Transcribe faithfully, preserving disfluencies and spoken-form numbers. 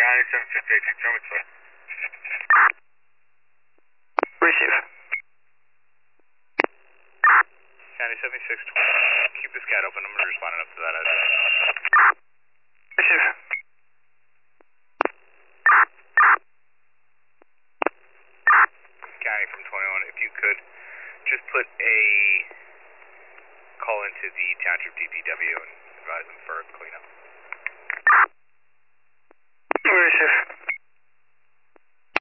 County seven fifty-eight, tell me sir. Receive. County seventy-six twenty, keep this cat open, I'm going to respond up to that as Receive. County from twenty-one, if you could, just put a call into the Township D P W and advise them for a cleanup.